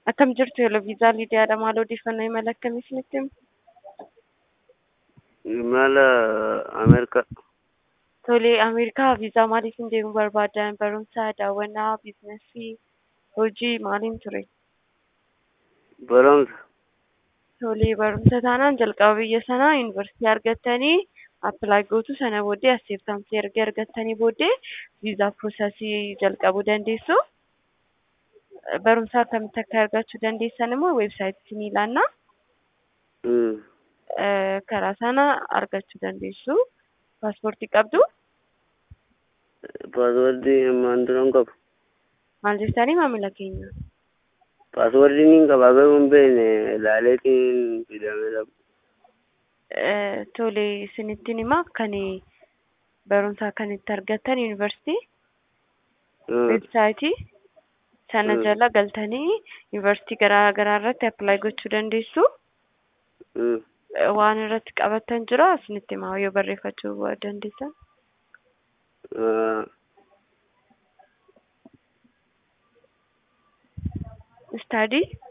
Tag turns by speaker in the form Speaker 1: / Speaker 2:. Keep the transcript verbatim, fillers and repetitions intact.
Speaker 1: Akkam jirtu yeroo viizaa Lidiyaadha maal odeeffannoo imala akkamii isinitti himu?
Speaker 2: Imala Ameerikaa.
Speaker 1: Tole Ameerikaa viizaa maaliifin deemuu barbaadan? Barumsa, daawwannaa, biizinasii, hojii maaliin ture?
Speaker 2: Barumsa.
Speaker 1: Tole barumsa taanaan jalqaba biyya sanaa yuunivarsiitii argattanii appilaayi gootu sana booddee asseeftamtii erga argattanii booddee viizaa piroosesii jalqabuu dandeessu. Barumsa akkamitti akka argachuu dandeessan immoo weebsaayitii ni ilaalla.
Speaker 2: Mm.
Speaker 1: Karaa sana argachuu dandeessu. Paaspoortii qabdu?
Speaker 2: Paaswordii ammaan dura hin qabu.
Speaker 1: Maal jettanii maamila keenya?
Speaker 2: Paaswordii ni qaba garuu hin beekne ilaaleetiin fidamee dhabu.
Speaker 1: Tole isinittiin himaa kan barumsa kan itti argattan yuunivarsiitii weebsaayitii sana jala galtanii yuunivarsiitii garaa garaa irratti appilaayi gochuu dandeessu. Waan irratti qabattan jira isinitti himaa yoo barreeffachuu dandeessan. Study